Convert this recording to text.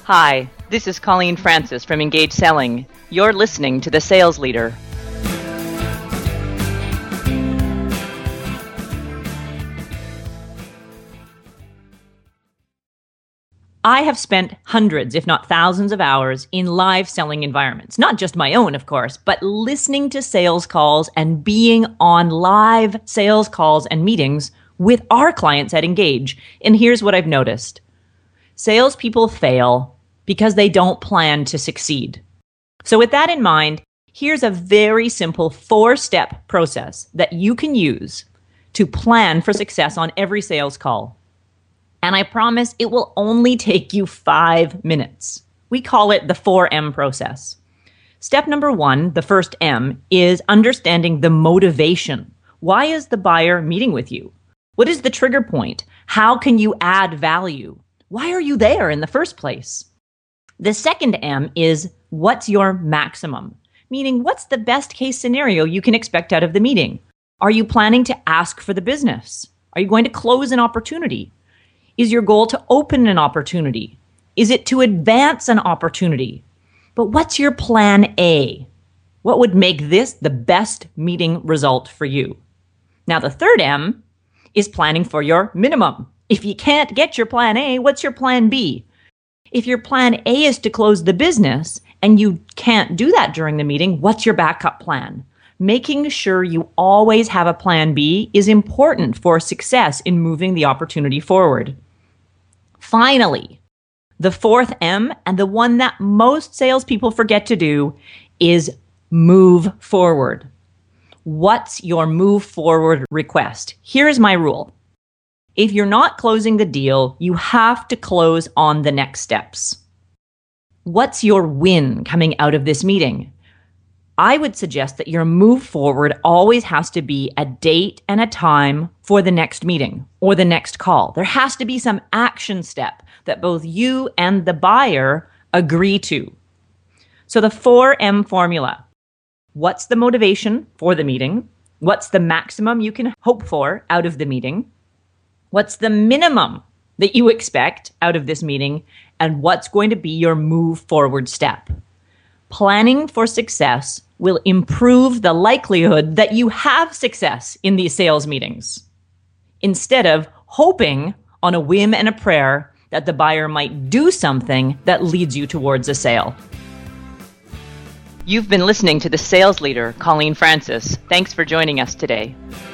Hi, this is Colleen Francis from Engage Selling. You're listening to The Sales Leader. I have spent hundreds, if not thousands of hours in live selling environments. Not just my own, of course, but listening to sales calls and being on live sales calls and meetings with our clients at Engage. And here's what I've noticed. Salespeople fail because they don't plan to succeed. So with that in mind, here's a very simple 4-step process that you can use to plan for success on every sales call. And I promise it will only take you 5 minutes. We call it the 4M process. Step number 1, the first M, is understanding the motivation. Why is the buyer meeting with you? What is the trigger point? How can you add value? Why are you there in the first place? The second M is what's your maximum? Meaning, what's the best case scenario you can expect out of the meeting? Are you planning to ask for the business? Are you going to close an opportunity? Is your goal to open an opportunity? Is it to advance an opportunity? But what's your plan A? What would make this the best meeting result for you? Now, the third M is planning for your minimum. If you can't get your plan A, what's your plan B? If your plan A is to close the business and you can't do that during the meeting, what's your backup plan? Making sure you always have a plan B is important for success in moving the opportunity forward. Finally, the fourth M, and the one that most salespeople forget to do, is move forward. What's your move forward request? Here's my rule. If you're not closing the deal, you have to close on the next steps. What's your win coming out of this meeting? I would suggest that your move forward always has to be a date and a time for the next meeting or the next call. There has to be some action step that both you and the buyer agree to. So the 4M formula. What's the motivation for the meeting? What's the maximum you can hope for out of the meeting? What's the minimum that you expect out of this meeting? And what's going to be your move forward step? Planning for success will improve the likelihood that you have success in these sales meetings, instead of hoping on a whim and a prayer that the buyer might do something that leads you towards a sale. You've been listening to The Sales Leader, Colleen Francis. Thanks for joining us today.